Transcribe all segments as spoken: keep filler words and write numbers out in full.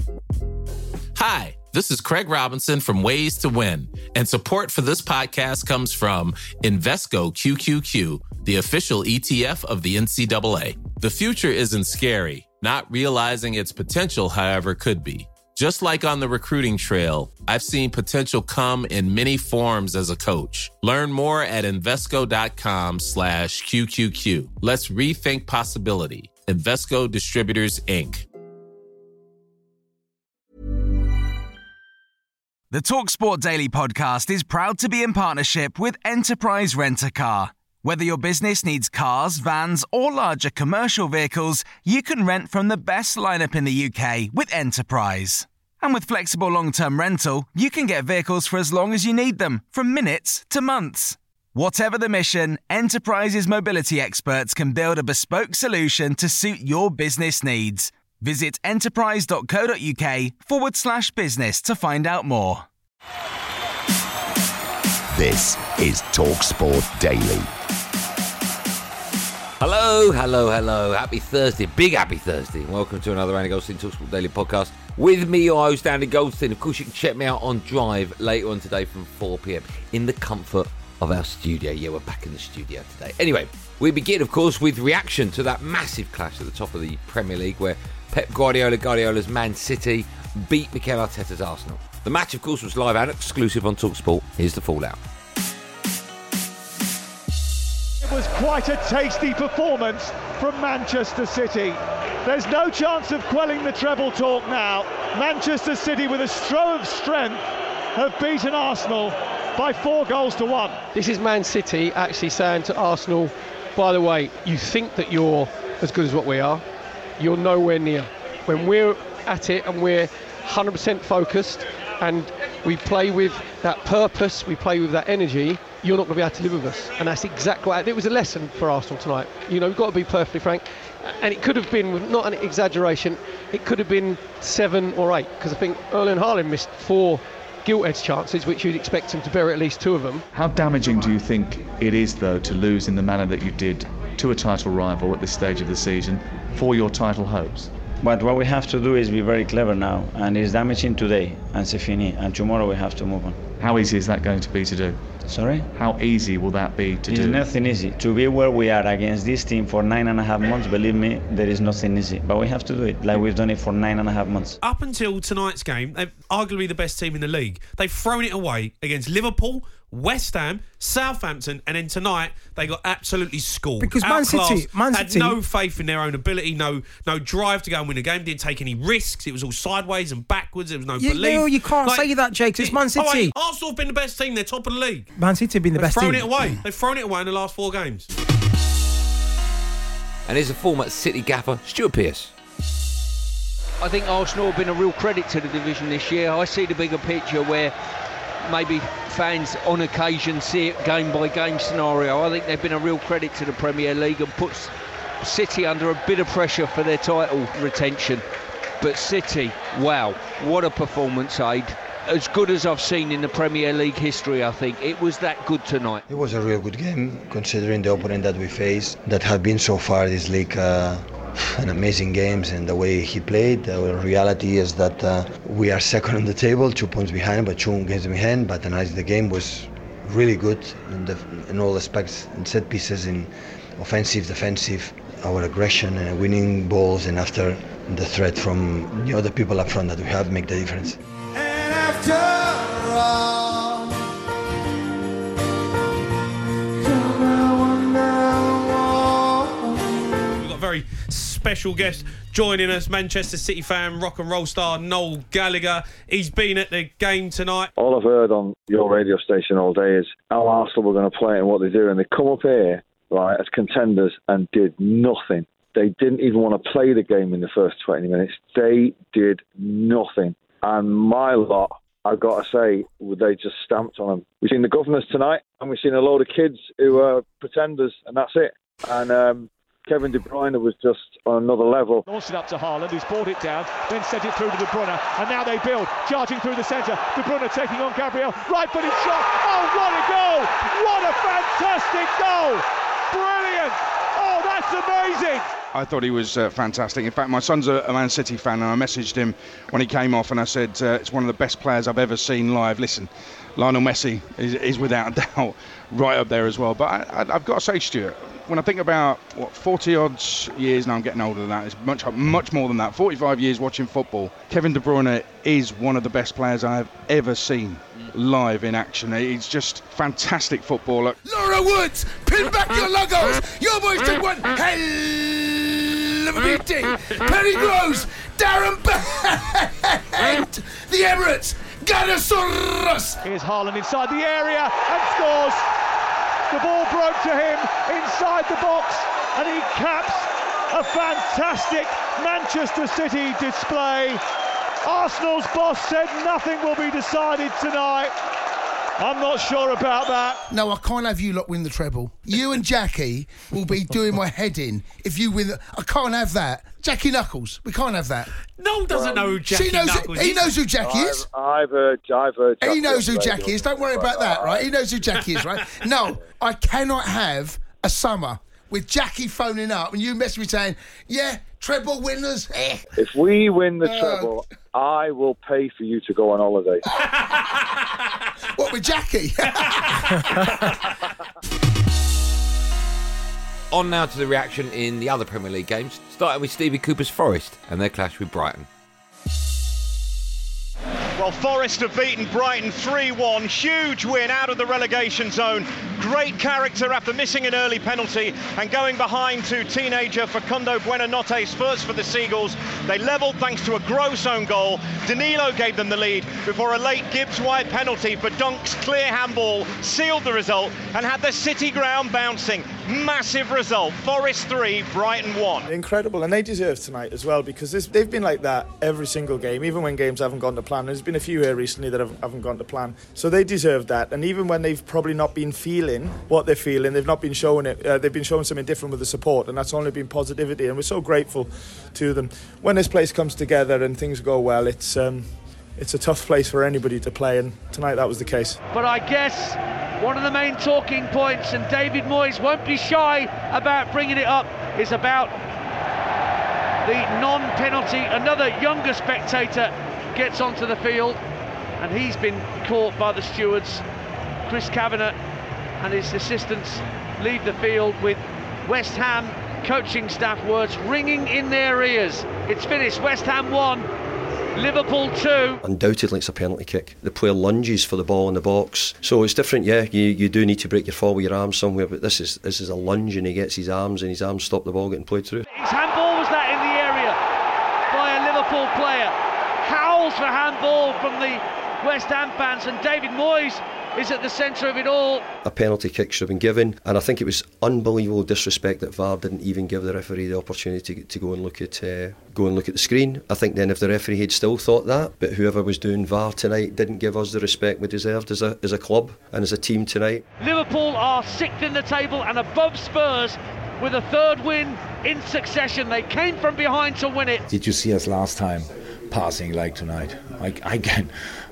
Hi, this is Craig Robinson from Ways to Win, and support for this podcast comes from Invesco Q Q Q, the official E T F of the N C double A. The future isn't scary. Not realizing its potential, however, could be. Just like on the recruiting trail, I've seen potential come in many forms as a coach. Learn more at Invesco.com slash QQQ. Let's rethink possibility. Invesco Distributors, Incorporated. The TalkSport Daily podcast is proud to be in partnership with Enterprise Rent-A-Car. Whether your business needs cars, vans, or larger commercial vehicles, you can rent from the best lineup in the U K with Enterprise. And with flexible long-term rental, you can get vehicles for as long as you need them, from minutes to months. Whatever the mission, Enterprise's mobility experts can build a bespoke solution to suit your business needs. Visit enterprise.co.uk forward slash business to find out more. This is TalkSport Daily. Hello, hello, hello. Happy Thursday. Big happy Thursday. Welcome to another Andy Goldstein TalkSport Daily podcast. With me, your host, Andy Goldstein. Of course, you can check me out on Drive later on today from four p.m. in the comfort of our studio. Yeah, we're back in the studio today. Anyway, we begin, of course, with reaction to that massive clash at the top of the Premier League where Pep Guardiola, Guardiola's Man City, beat Mikel Arteta's Arsenal. The match, of course, was live and exclusive on TalkSport. Here's the fallout. It was quite a tasty performance from Manchester City. There's no chance of quelling the treble talk now. Manchester City, with a show of strength, have beaten Arsenal by four goals to one. This is Man City actually saying to Arsenal, by the way, you think that you're as good as what we are. You're nowhere near. When we're at it and we're one hundred percent focused and we play with that purpose, we play with that energy, you're not going to be able to live with us. And that's exactly what it was. A lesson for Arsenal tonight. You know, we've got to be perfectly frank. And it could have been, not an exaggeration, it could have been seven or eight, because I think Erling Haaland missed four gilt-edged chances, which you'd expect him to bury at least two of them. How damaging do you think it is, though, to lose in the manner that you did to a title rival at this stage of the season for your title hopes? But what we have to do is be very clever now, and it's damaging today, and c'est fini, and tomorrow we have to move on. How easy is that going to be to do? Sorry? How easy will that be to it's do? It's nothing easy. To be where we are against this team for nine and a half months, believe me, there is nothing easy. But we have to do it, like we've done it for nine and a half months. Up until tonight's game, they're arguably the best team in the league. They've thrown it away against Liverpool, West Ham, Southampton, and then tonight they got absolutely schooled. Because Man City, Man had City no faith in their own ability, no no drive to go and win a game. Didn't take any risks. It was all sideways and backwards. There was no you, belief. No, you can't like, say that, Jake. It's Man City. Oh, wait, Arsenal have been the best team. They're top of the league. Man City have been the They've best thrown team. it away. They've thrown it away in the last four games. And here's a former City gaffer, Stuart Pearce. I think Arsenal have been a real credit to the division this year. I see the bigger picture where maybe fans on occasion see it game by game scenario. I think they've been a real credit to the Premier League and puts City under a bit of pressure for their title retention. But City, wow, what a performance, Aid. As good as I've seen in the Premier League history, I think. It was that good tonight. It was a real good game, considering the opponent that we faced, that have been so far this league uh, an amazing games, and the way he played. The reality is that uh, we are second on the table, two points behind, but two games behind. But tonight the game was really good in, the, in all aspects, in set pieces, in offensive, defensive, our aggression and winning balls, and after the threat from the other people up front that we have make the difference. And after all, we've got a very special guest joining us, Manchester City fan, rock and roll star Noel Gallagher. He's been at the game tonight. All I've heard on your radio station all day is how Arsenal were going to play and what they do, and they come up here right as contenders and did nothing. They didn't even want to play the game in the first twenty minutes. They did nothing. And my lot, I've got to say, they just stamped on them. We've seen the governors tonight, and we've seen a load of kids who are pretenders, and that's it. And um, Kevin De Bruyne was just on another level. Launched it up to Haaland, who's brought it down, then sent it through to De Bruyne, and now they build, charging through the centre. De Bruyne taking on Gabriel, right-footed shot. Oh, what a goal! What a fantastic goal! Brilliant! Oh, that's amazing! I thought he was uh, fantastic. In fact, my son's a, a Man City fan, and I messaged him when he came off, and I said, uh, it's one of the best players I've ever seen live. Listen, Lionel Messi is, is without a doubt right up there as well. But I, I, I've got to say, Stuart, when I think about, what, forty odd years, now I'm getting older than that, it's much, much more than that, forty-five years watching football, Kevin De Bruyne is one of the best players I have ever seen live in action. He's just fantastic footballer. Laura Woods, pin back your logos. Your boys took one hell of a beating. Perry Groves, Darren Bent, the Emirates, Ganosaurus. Here's Haaland inside the area and scores. The ball broke to him inside the box, and he caps a fantastic Manchester City display. Arsenal's boss said nothing will be decided tonight. I'm not sure about that. No, I can't have you lot win the treble. You and Jackie will be doing my head in if you win. The, I can't have that. Jackie Knuckles, we can't have that. No, doesn't know who Jackie she knows Knuckles He is. knows who Jackie I've, is. I've heard, I've heard. He Jackie knows who on the Jackie radio. is. Don't worry about that, right? He knows who Jackie is, right? No, I cannot have a summer with Jackie phoning up and you messing me saying, yeah, treble winners. Eh. If we win the Uh, treble, I will pay for you to go on holiday. What, with Jackie? On now to the reaction in the other Premier League games, starting with Stevie Cooper's Forest and their clash with Brighton. Well, Forest have beaten Brighton three one. Huge win out of the relegation zone. Great character after missing an early penalty and going behind to teenager Facundo Buenanote's first for the Seagulls. They levelled thanks to a gross own goal. Danilo gave them the lead before a late Gibbs-White penalty for Dunk's clear handball sealed the result and had the City ground bouncing. Massive result. Forest three, Brighton one. Incredible, and they deserve tonight as well because this, they've been like that every single game, even when games haven't gone to plan. There's been a few here recently that have, haven't gone to plan, so they deserve that. And even when they've probably not been feeling what they're feeling, they've not been showing it. Uh, they've been showing something different with the support, and that's only been positivity. And we're so grateful to them. When this place comes together and things go well, it's um, it's a tough place for anybody to play, and tonight that was the case. But I guess one of the main talking points, and David Moyes won't be shy about bringing it up, is about the non-penalty. Another younger spectator gets onto the field, and he's been caught by the stewards. Chris Kavanagh and his assistants leave the field with West Ham coaching staff words ringing in their ears. It's finished. West Ham one, Liverpool two. Undoubtedly it's a penalty kick. The player lunges for the ball in the box, so it's different. Yeah, you, you do need to break your fall with your arms somewhere, but this is this is a lunge and he gets his arms and his arms stop the ball getting played through. His handball was that in the area by a Liverpool player. Howls for handball from the West Ham fans, and David Moyes is at the centre of it all. A penalty kick should have been given, and I think it was unbelievable disrespect that V A R didn't even give the referee the opportunity to, to go and look at uh, go and look at the screen. I think then if the referee had still thought that, but whoever was doing V A R tonight didn't give us the respect we deserved as a as a club and as a team tonight. Liverpool are sixth in the table and above Spurs with a third win in succession. They came from behind to win it. Did you see us last time passing like tonight? I, I can.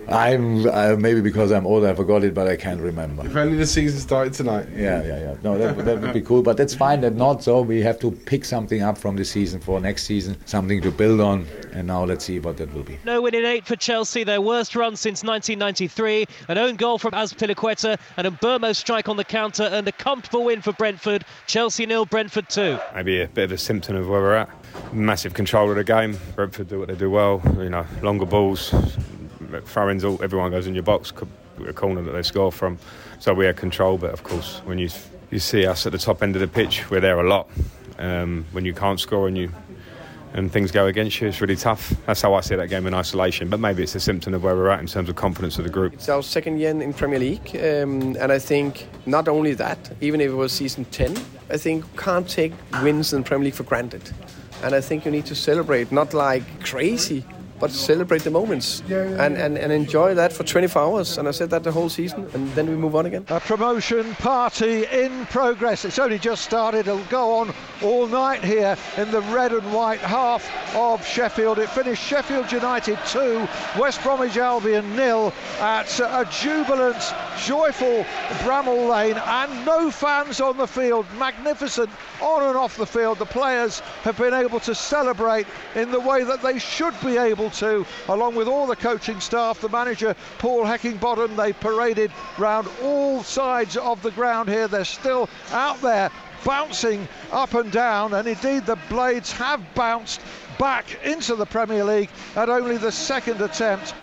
I'm uh, maybe because I'm older I forgot it, but I can't remember. If only the season started tonight. Yeah, yeah, yeah. No, that, that would be cool, but that's fine. That not so. We have to pick something up from the season for next season, something to build on, and now let's see what that will be. No win in eight for Chelsea, their worst run since nineteen ninety-three. An own goal from Azpilicueta and a Burmo strike on the counter, and a comfortable win for Brentford. Chelsea nil, Brentford two. Maybe a bit of a symptom of where we're at. Massive control of the game. Brentford do what they do well. You know, longer balls. Throw-ins, all everyone goes in your box, a corner that they score from. So we had control, but of course, when you you see us at the top end of the pitch, we're there a lot. Um, when you can't score and you and things go against you, it's really tough. That's how I see that game in isolation. But maybe it's a symptom of where we're at in terms of confidence of the group. It's our second year in Premier League, um, and I think not only that, even if it was season ten, I think you can't take wins in Premier League for granted. And I think you need to celebrate, not like crazy, but celebrate the moments and, and, and enjoy that for twenty-four hours. And I said that the whole season, and then we move on again. A promotion party in progress. It's only just started. It'll go on all night here in the red and white half of Sheffield. It finished Sheffield United two, West Bromwich Albion nil at a jubilant, joyful Bramall Lane, and no fans on the field. Magnificent on and off the field. The players have been able to celebrate in the way that they should be able to, along with all the coaching staff, the manager Paul Heckingbottom. They paraded round all sides of the ground here. They're still out there bouncing up and down, and indeed the Blades have bounced back into the Premier League at only the second attempt.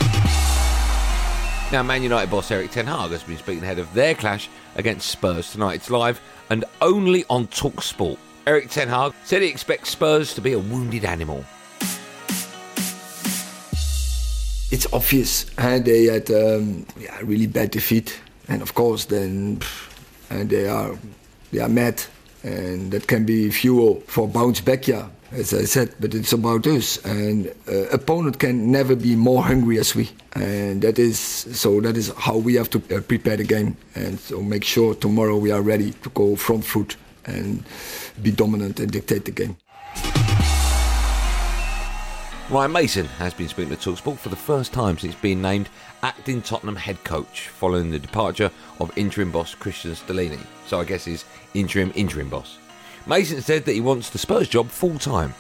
Now, Man United boss Erik ten Hag has been speaking ahead of their clash against Spurs tonight. It's live and only on TalkSport. Erik ten Hag said he expects Spurs to be a wounded animal. It's obvious, uh, they had um, yeah, really bad defeat, and of course then and they are they are mad, and that can be fuel for bounce back. Yeah, as I said, but it's about us, and uh, opponent can never be more hungry as we, and that is so that is how we have to uh, prepare the game, and so make sure tomorrow we are ready to go front foot and be dominant and dictate the game. Ryan Mason has been speaking to TalkSport for the first time since being named acting Tottenham head coach following the departure of interim boss Christian Stellini. So I guess he's interim interim boss. Mason said that he wants the Spurs job full time.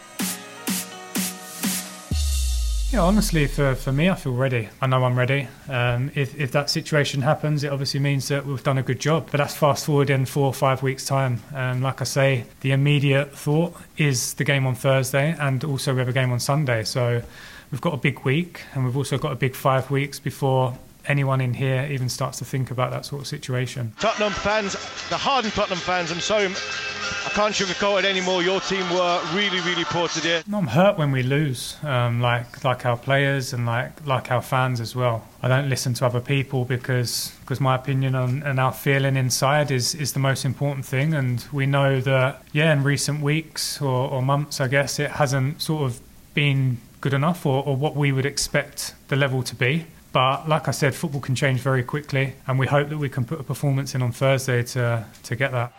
Yeah, honestly, for, for me, I feel ready. I know I'm ready. Um, if, if that situation happens, it obviously means that we've done a good job. But that's fast forward in four or five weeks' time. Um, like I say, the immediate thought is the game on Thursday, and also we have a game on Sunday. So we've got a big week, and we've also got a big five weeks before anyone in here even starts to think about that sort of situation. Tottenham fans, the hardened Tottenham fans, I'm sorry, I can't sugarcoat it anymore. Your team were really, really poor today. I'm hurt when we lose, um, like like our players and like like our fans as well. I don't listen to other people because because my opinion on, and our feeling inside is, is the most important thing. And we know that, yeah, in recent weeks or, or months, I guess, it hasn't sort of been good enough or, or what we would expect the level to be. But like I said, football can change very quickly, and we hope that we can put a performance in on Thursday to to get that.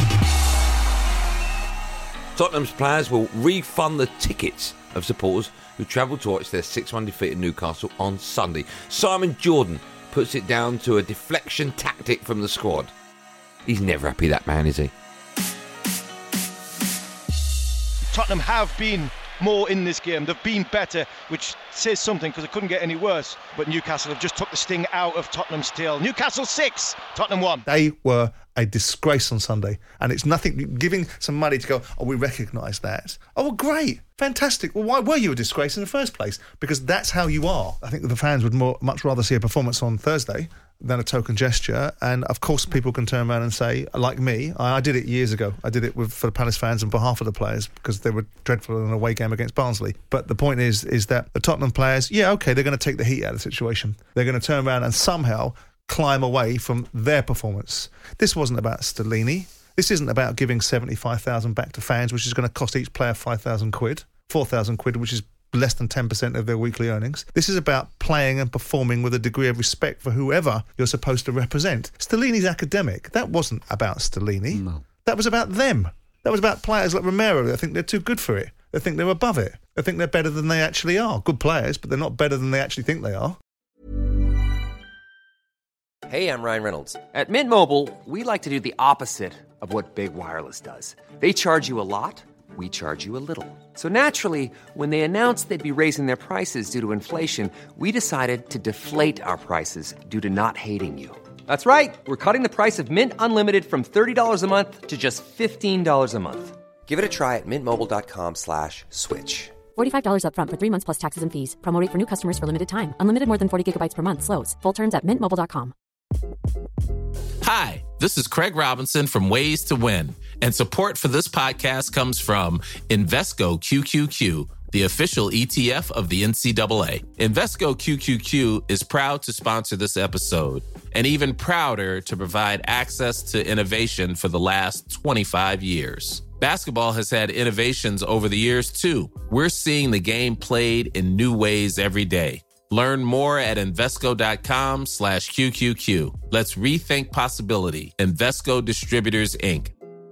Tottenham's players will refund the tickets of supporters who travelled to watch their six one defeat at Newcastle on Sunday. Simon Jordan puts it down to a deflection tactic from the squad. He's never happy, that man, is he? Tottenham have been more in this game. They've been better, which says something because it couldn't get any worse. But Newcastle have just took the sting out of Tottenham's tail. Newcastle six, Tottenham one. They were a disgrace on Sunday, and it's nothing. Giving some money to go, oh, we recognise that. Oh, well, great, fantastic. Well, why were you a disgrace in the first place? Because that's how you are. I think that the fans would more, much rather see a performance on Thursday than a token gesture. And of course people can turn around and say, like me, I, I did it years ago. I did it with for the Palace fans and behalf of the players because they were dreadful in an away game against Barnsley. But the point is is that the Tottenham players, yeah, okay, they're going to take the heat out of the situation. They're going to turn around and somehow climb away from their performance. This wasn't about Stellini. This isn't about giving seventy-five thousand back to fans, which is going to cost each player five thousand quid, four thousand quid, which is less than ten percent of their weekly earnings. This is about playing and performing with a degree of respect for whoever you're supposed to represent. Stellini's academic. That wasn't about Stellini. No. That was about them. That was about players like Romero. They think they're too good for it. They think they're above it. They think they're better than they actually are. Good players, but they're not better than they actually think they are. Hey, I'm Ryan Reynolds. At Mint Mobile, we like to do the opposite of what Big Wireless does. They charge you a lot. We charge you a little. So naturally, when they announced they'd be raising their prices due to inflation, we decided to deflate our prices due to not hating you. That's right. We're cutting the price of Mint Unlimited from thirty dollars a month to just fifteen dollars a month. Give it a try at mintmobile.com slash switch. forty-five dollars up front for three months plus taxes and fees. Promo rate for new customers for limited time. Unlimited more than forty gigabytes per month. Slows full terms at mint mobile dot com. Hi, this is Craig Robinson from Ways to Win, and support for this podcast comes from Invesco Q Q Q, the official E T F of the N C double A. Invesco Q Q Q is proud to sponsor this episode, and even prouder to provide access to innovation for the last twenty-five years. Basketball has had innovations over the years, too. We're seeing the game played in new ways every day. Learn more at Invesco.com slash QQQ. Let's rethink possibility. Invesco Distributors, Incorporated.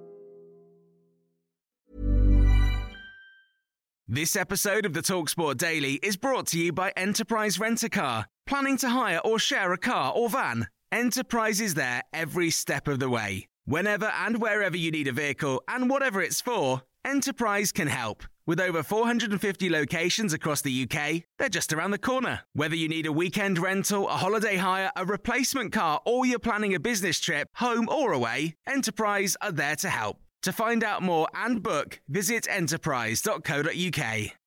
This episode of the TalkSport Daily is brought to you by Enterprise Rent-A-Car. Planning to hire or share a car or van? Enterprise is there every step of the way. Whenever and wherever you need a vehicle and whatever it's for, Enterprise can help. With over four hundred fifty locations across the U K, they're just around the corner. Whether you need a weekend rental, a holiday hire, a replacement car, or you're planning a business trip, home or away, Enterprise are there to help. To find out more and book, visit enterprise dot co dot uk.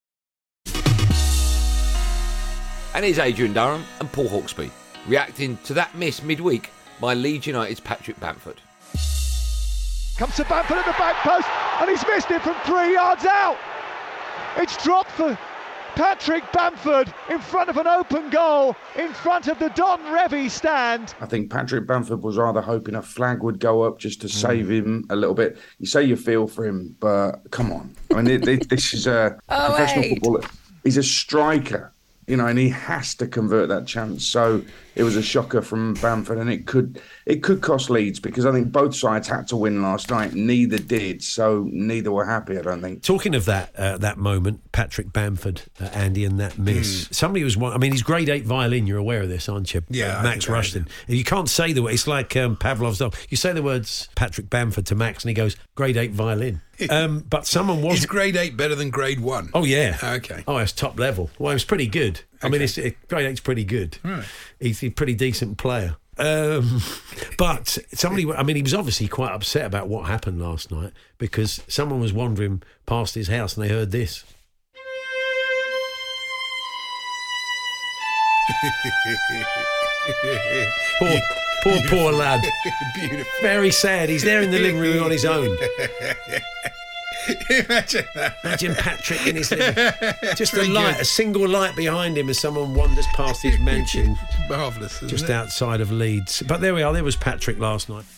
And here's Adrian Durham and Paul Hawksbee reacting to that miss midweek by Leeds United's Patrick Bamford. Comes to Bamford at the back post, and he's missed it from three yards out. It's dropped for Patrick Bamford in front of an open goal, in front of the Don Revie stand. I think Patrick Bamford was rather hoping a flag would go up just to mm. save him a little bit. You say you feel for him, but come on. I mean, this is a oh, professional wait. footballer. He's a striker, you know, and he has to convert that chance. So it was a shocker from Bamford, and it could it could cost Leeds, because I think both sides had to win last night. Neither did, so neither were happy, I don't think. Talking of that uh, that moment, Patrick Bamford, uh, Andy, and that miss. Mm. Somebody was, I mean, he's grade eight violin. You're aware of this, aren't you? Yeah, uh, Max Rushton. You can't say the word. It's like um, Pavlov's dog. You say the words Patrick Bamford to Max, and he goes grade eight violin. Um, but someone was. Is grade eight better than grade one? Oh yeah. Okay. Oh, it's top level. Well, it was pretty good. Okay. I mean, it's, it, grade eight's pretty good. Right. He's a pretty decent player. Um, but somebody, I mean, he was obviously quite upset about what happened last night, because someone was wandering past his house and they heard this. poor, poor, poor lad. Beautiful. Very sad. He's there in the living room on his own. Imagine that. Imagine Patrick in his living room. Just a light, good. a single light behind him as someone wanders past his mansion. It's marvellous, isn't just it? outside of Leeds. But there we are. There was Patrick last night.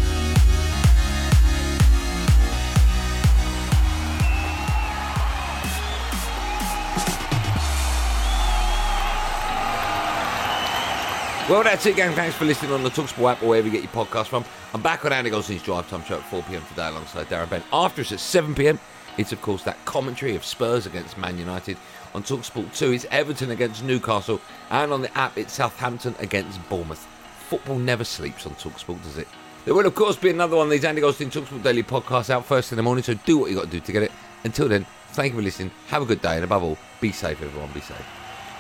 Well, that's it, gang. Thanks for listening on the TalkSport app or wherever you get your podcast from. I'm back on Andy Goldstein's Drive Time Show at four p.m. today alongside Darren Bent. After us at seven p.m, it's, of course, that commentary of Spurs against Man United. On TalkSport two, it's Everton against Newcastle. And on the app, it's Southampton against Bournemouth. Football never sleeps on TalkSport, does it? There will, of course, be another one of these Andy Goldstein TalkSport Daily podcasts out first in the morning, so do what you got to do to get it. Until then, thank you for listening. Have a good day, and above all, be safe, everyone. Be safe.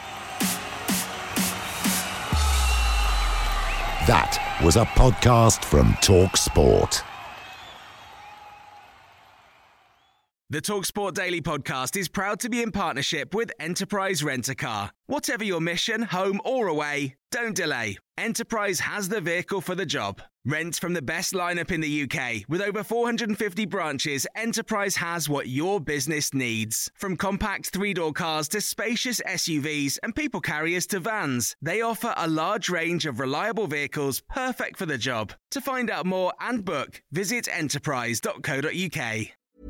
That was a podcast from TalkSport. The TalkSport Daily podcast is proud to be in partnership with Enterprise Rent-A-Car. Whatever your mission, home or away, don't delay. Enterprise has the vehicle for the job. Rent from the best lineup in the U K. With over four hundred fifty branches, Enterprise has what your business needs. From compact three-door cars to spacious S U Vs and people carriers to vans, they offer a large range of reliable vehicles perfect for the job. To find out more and book, visit enterprise dot co dot uk.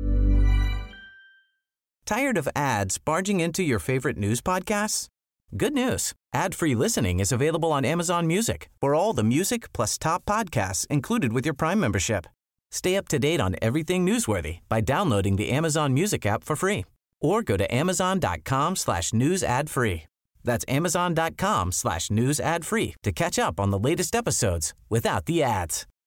Tired of ads barging into your favorite news podcasts? Good news. Ad-free listening is available on Amazon Music for all the music plus top podcasts included with your Prime membership. Stay up to date on everything newsworthy by downloading the Amazon Music app for free or go to amazon.com slash news ad free. That's amazon.com slash news ad free to catch up on the latest episodes without the ads.